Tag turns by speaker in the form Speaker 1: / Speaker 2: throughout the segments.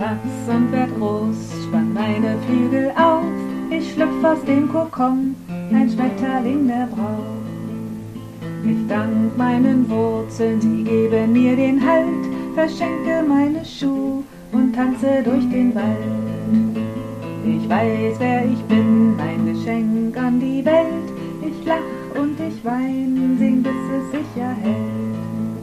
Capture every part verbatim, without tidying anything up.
Speaker 1: wachs und werd groß, spann meine Flügel auf, ich schlüpf aus dem Kokon, ein Schmetterling der Braut. Ich dank meinen Wurzeln, sie geben mir den Halt, verschenke meine Schuhe und tanze durch den Wald. Ich weiß, wer ich bin, ein Geschenk an die Welt, ich lach und ich wein, sing, bis es sich erhält.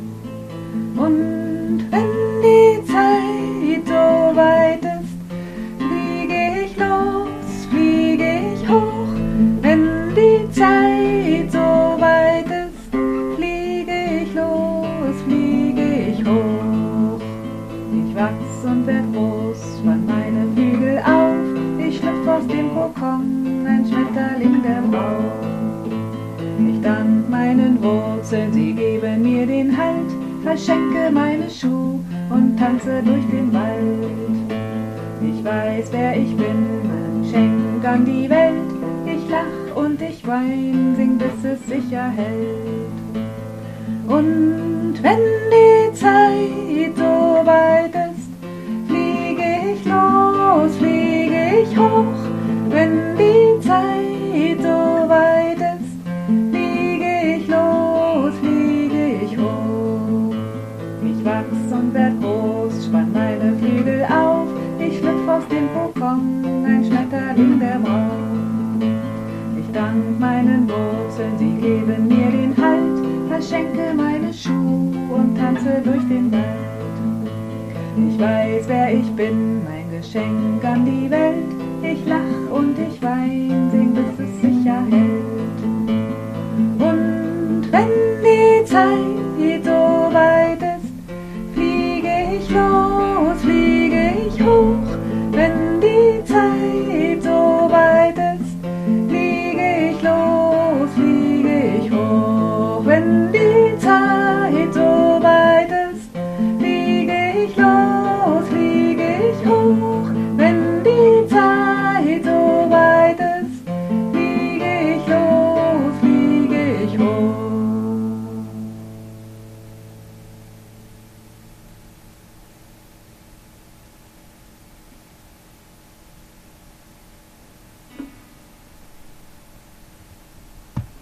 Speaker 1: Und wenn die Zeit so weit ist, fliege ich los, fliege ich hoch. Wenn die Zeit so weit ist, fliege ich los, fliege ich hoch. Ich wachs und werd groß, spann meine Flügel auf, ich schlüpf aus dem Kokon, ein Schmetterling der Braut. Ich dank meinen Wurzeln, sie geben mir den Halt, verschenke meine Schuhe und tanze durch den Wald. Ich weiß, wer ich bin, ein Geschenk an die Welt, ich lach und ich wein, sing, bis es sich erhält. Und wenn die Zeit so weit ist, fliege ich los, fliege ich hoch. Wenn die Zeit so weit ist, fliege ich los, fliege ich hoch. Ich wachs und werd groß, spann meine Flügel auf, ich schlüpf aus dem Kokon, ein Schmetterling der Braut. Ich dank meinen Wurzeln, sie geben mir den Halt, verschenke meine Schuhe und tanze durch den Wald. Ich weiß, wer ich bin, mein Geschenk an die Welt, ich lach und ich wein, sing, bis es sich erhält. Und wenn die Zeit